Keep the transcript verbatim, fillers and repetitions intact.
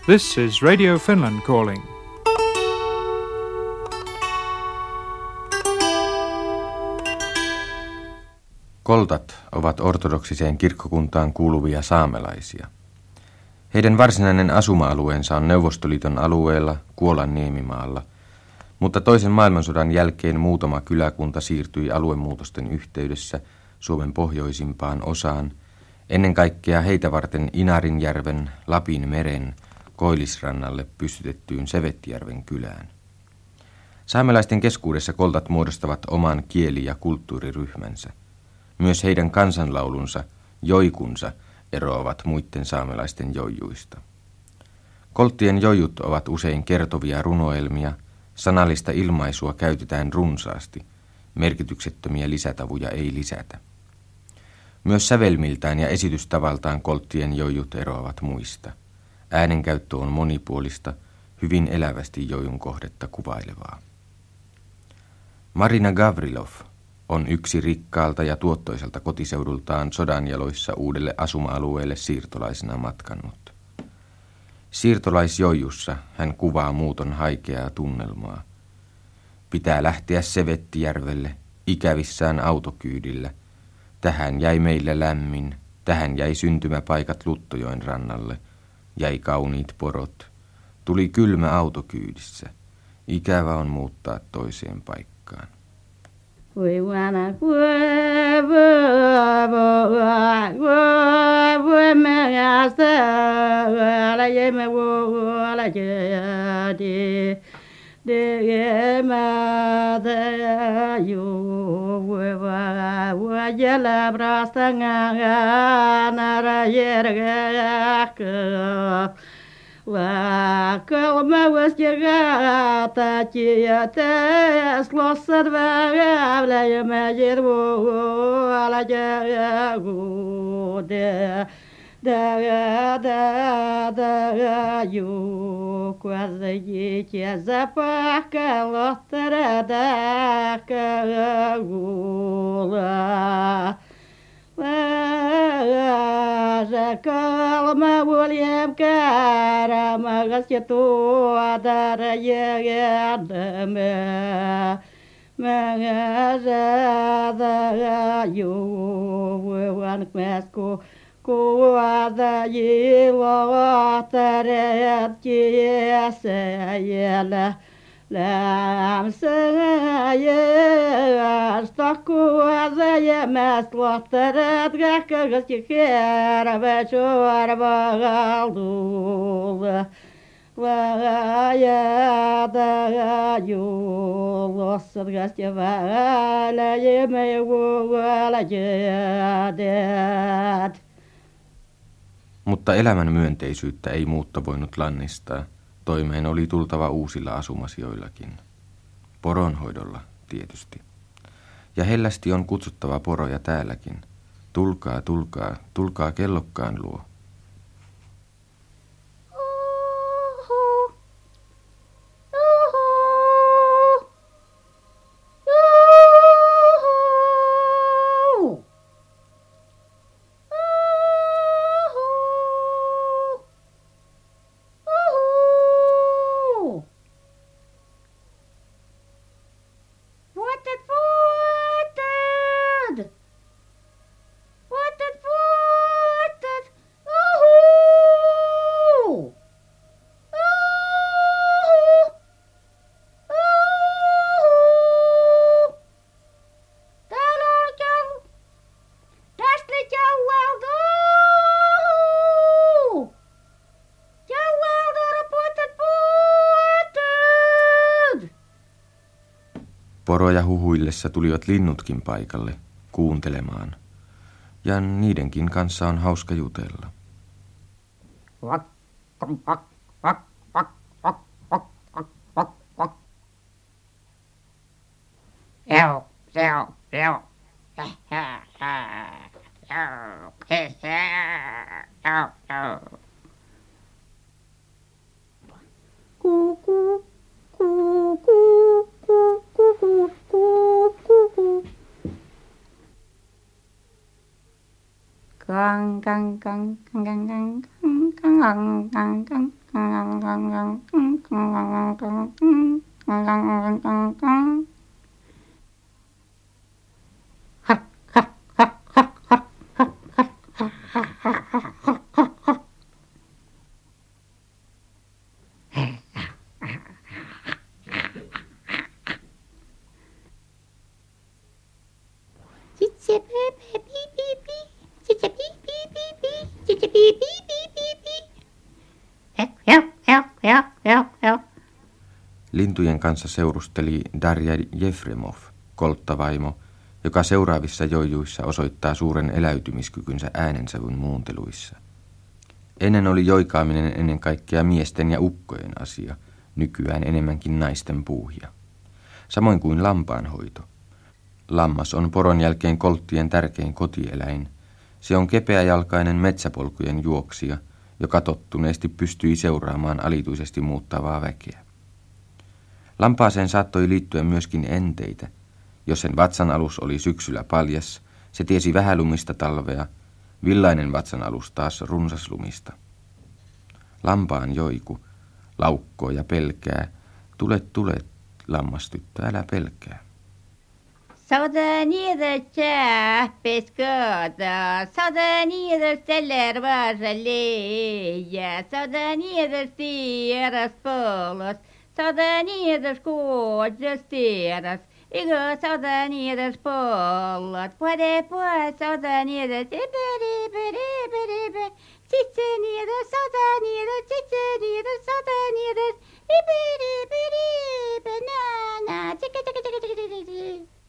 This is Radio Finland calling. Koltat ovat ortodoksiseen kirkkokuntaan kuuluvia saamelaisia. Heidän varsinainen asuma-alueensa on Neuvostoliiton alueella Kuolan niemimaalla, mutta toisen maailmansodan jälkeen muutama kyläkunta siirtyi aluemuutosten yhteydessä Suomen pohjoisimpaan osaan, ennen kaikkea heitä varten Inarinjärven, Lapin meren, Koillisrannalle pystytettyyn Sevettijärven kylään. Saamelaisten keskuudessa koltat muodostavat oman kieli- ja kulttuuriryhmänsä. Myös heidän kansanlaulunsa, joikunsa, eroavat muiden saamelaisten joijuista. Kolttien joijut ovat usein kertovia runoelmia, sanallista ilmaisua käytetään runsaasti, merkityksettömiä lisätavuja ei lisätä. Myös sävelmiltään ja esitystavaltaan kolttien joijut eroavat muista. Äänenkäyttö on monipuolista, hyvin elävästi joijun kohdetta kuvailevaa. Marina Gavrilov on yksi rikkaalta ja tuottoiselta kotiseudultaan sodanjaloissa uudelle asuma-alueelle siirtolaisena matkannut. Siirtolaisjoijussa hän kuvaa muuton haikeaa tunnelmaa. Pitää lähteä Sevettijärvelle, ikävissään autokyydillä. Tähän jäi meille lämmin, tähän jäi syntymäpaikat Luttojoen rannalle, jäi kauniit porot. Tuli kylmä autokyydissä. Ikävä on muuttaa toiseen paikkaan. We wanna go, we me asta, la yeme wo la de de ma da yo we wa wa ya la brasta nga na ra yerga ka wa ka ma was yerga ta chi ta slosad va la yeme yerwo la ja go de da da da yo quase ye za ka lotra da ka gula ja kalma voljem kara magas je to adara ye dame maga da yo wan kmesko Kuada jilo taret kiesellä lämsäjä stakuada ja mäst lottaret käkkäkäs kiervä suorva galdulla Vajada julossat ja väälä ja me vuola jäädät. Mutta elämän myönteisyyttä ei muutto voinut lannistaa. Toimeen oli tultava uusilla asumasioillakin. Poronhoidolla tietysti. Ja hellästi on kutsuttava poroja täälläkin. Tulkaa, tulkaa, tulkaa kellokkaan luo. Poroja huhuillessa tulivat linnutkin paikalle kuuntelemaan, ja niidenkin kanssa on hauska jutella. Joo, joo, joo. Kuku, kuku, kuku, kuku. Kang kang kang kang kang kang kang kang kang kang Lintujen kanssa seurusteli Darja Jefremov, kolttavaimo, joka seuraavissa joijuissa osoittaa suuren eläytymiskykynsä äänensävyn muunteluissa. Ennen oli joikaaminen ennen kaikkea miesten ja ukkojen asia, nykyään enemmänkin naisten puuhia. Samoin kuin lampaanhoito. Lammas on poron jälkeen kolttien tärkein kotieläin. Se on kepeäjalkainen metsäpolkujen juoksija, joka tottuneesti pystyi seuraamaan alituisesti muuttavaa väkeä. Lampaaseen saattoi liittyä myöskin enteitä. Jos sen vatsan alus oli syksyllä paljas, se tiesi vähälumista talvea, villainen vatsan alus taas runsaslumista. Lampaan joiku, laukkoo ja pelkää, tulet, tulet, lammastyttö, älä pelkää. Sauda nieder kähpiskötä, sauda nieder ställer varselleja, sauda nieder stieras pölos, sauda nieder skådjes stieras, igo sauda nieder pöllot, puade puade sauda nieder iberiberiberiber, sitse nieder sauda nieder, sitse nieder sauda nieder, iberiberiberiber, na na, tjicka tjicka tjicka tjicka tjicka.